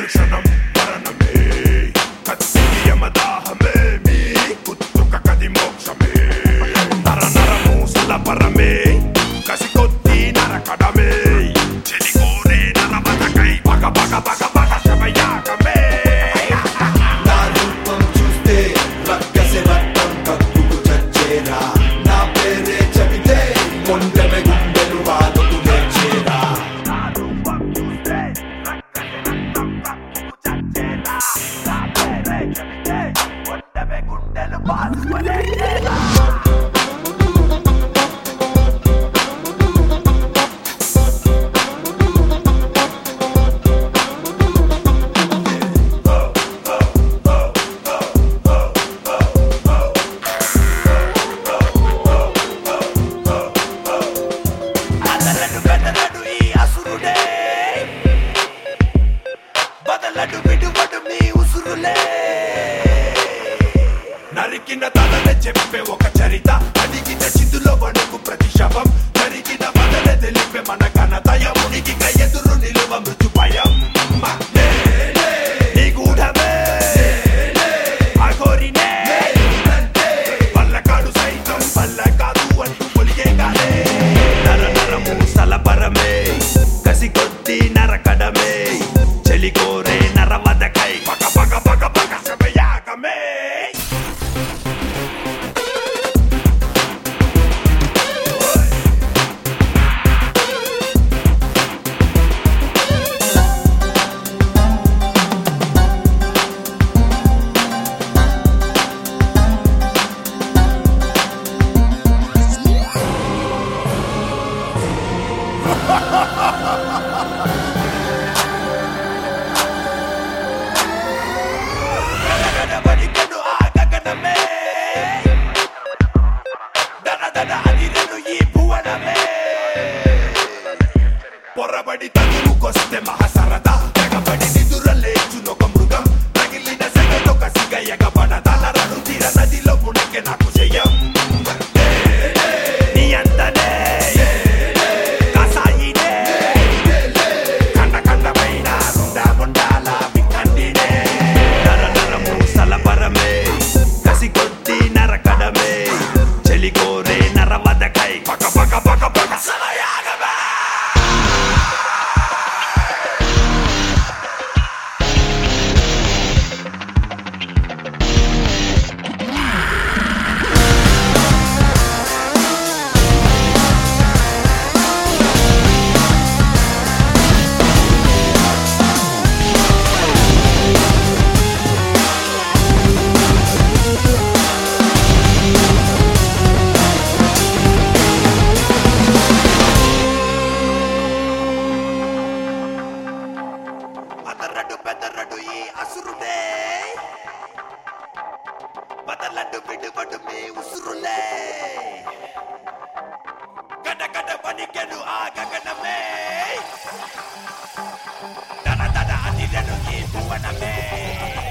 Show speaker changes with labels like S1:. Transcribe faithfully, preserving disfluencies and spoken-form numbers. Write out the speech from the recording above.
S1: అనుక్షణం మరణమే కత్తికి యమదాహమే మీ కుత్తుక కది మోక్షమే నర నరము సలపరమే కసి కొద్ది నరకడమే చెలి కోరే నరబతకై పగ పగ పగ పగ శవయాగమే
S2: నా రూపం చూస్తే రక్కసి రక్తం కక్కుకు చచ్చేరా నా పేరే చెబితే మొండెమె గుండెలు వాదుకు నేర్చేరా
S1: నా రూపం చూస్తే రక్కసి రక్తం కక్కుకు చచ్చేరా నా పేరే చెబితే మొండెమె గుండెలు వాదుకు నేర్చేరా బదలడు బదలడు ఈ అసురుడే బదలడు విడువడు మీ ఉసురులే నరికిన తలనే చెప్పే ఒక చరిత అడిగిన చిందులో వణుకు ప్రతి శవం జరిగిన బదలే తెలిపే మన ఘనత యమునికి ఎదురు నిలువ మృత్యుభయం నీ గూఢమే అఘోరినే పల్లకాడు సైతం పల్లకాదు అంటూ పొలిగే కాలే నర నరము సలపరమే కసి కొద్ది నరకడమే చెలి కోరే నరవదకై పగ పగ పగ పగ శవయాగమే గగనవనికెను ఆ గగనమే దన దన అదిరెను ఈ భువనమే పొరబడి తగులుకొస్తే మహాసరద తెగబడి నిదుర లేచునొక మృగం తగిలిన సెగటొక సిగ ఎగబడద నరను తీర నదిలో మునకె నాకు జయం నీ అందనే కసాయినే కండ కండమైన రుండ ముండాల వికండినే నర నరము సలపరమే కసి కొద్ది నరకడమే చెలి కోరే నరవదకై పగ పగ పగ పగ శవయాగమే బదలడు బెదరడు ఈ అసురుడే బదలడు విడువడు మీ ఉసురులే గడ గడ వనికెను ఆ గగనమే దన దన అదిరెను ఈ భువనమే